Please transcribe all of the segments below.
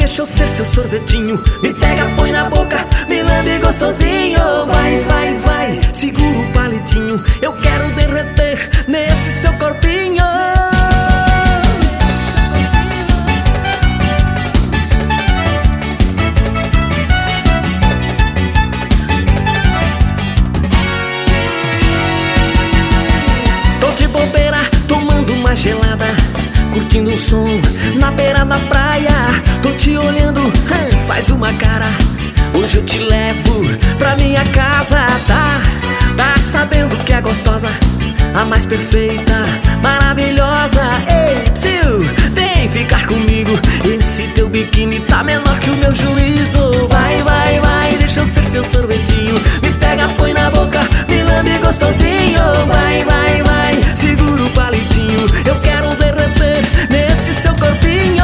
deixa eu ser seu sorvetinho. Me pega, põe na boca, me lambe gostosinho. Vai, vai, vai, segura o palitinho. Eu quero derreter nesse seu corpinho. Tô de bobeira, tomando uma gelada, curtindo um som na beira da praia. Tô te olhando, faz uma cara. Hoje eu te levo pra minha casa. Tá sabendo que é gostosa, a mais perfeita, maravilhosa. Ei, psiu, vem ficar comigo. Esse teu biquíni tá menor que o meu juízo. Vai, vai, vai, deixa eu ser seu sorvetinho. Me pega, põe na boca, me lambe gostosinho. Vai, vai, vai, segura o palitinho. Eu quero derreter nesse seu corpinho.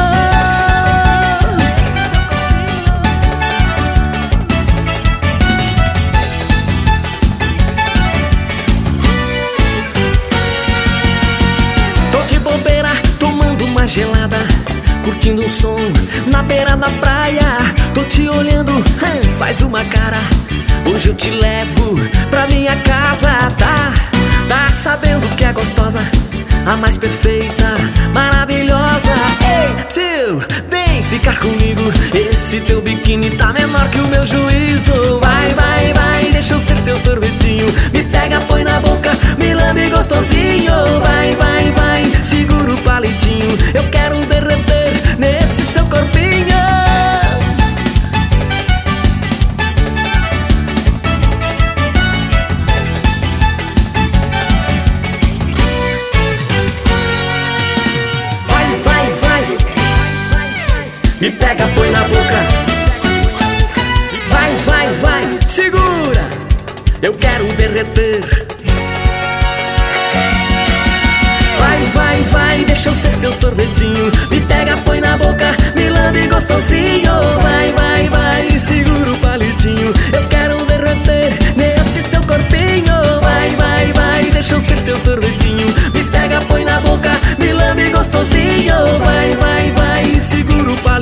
Tô de bobeira, tomando uma gelada, curtindo um som na beira da praia. Tô te olhando, faz uma cara. Hoje eu te levo pra minha casa. Tá sabendo que é gostosa, a mais perfeita, maravilhosa. Ei, psiu, vem ficar comigo. Esse teu biquíni tá menor que o meu juízo. Vai, vai, vai, deixa eu ser seu sorvetinho. Me pega, põe na boca, me lambe gostosinho. Vai, vai, vai, segura o palitinho. Eu quero derreter nesse seu corpinho. Me pega, põe na boca. Vai, vai, vai, segura. Eu quero derreter. Vai, vai, vai, deixa eu ser seu sorvetinho. Me pega, põe na boca, me lambe gostosinho. Vai, vai, vai, segura o palitinho. Eu quero derreter nesse seu corpinho. Vai, vai, vai, deixa eu ser seu sorvetinho. Me pega, põe na boca, me lambe gostosinho. Vai, vai, vai, segura o palitinho.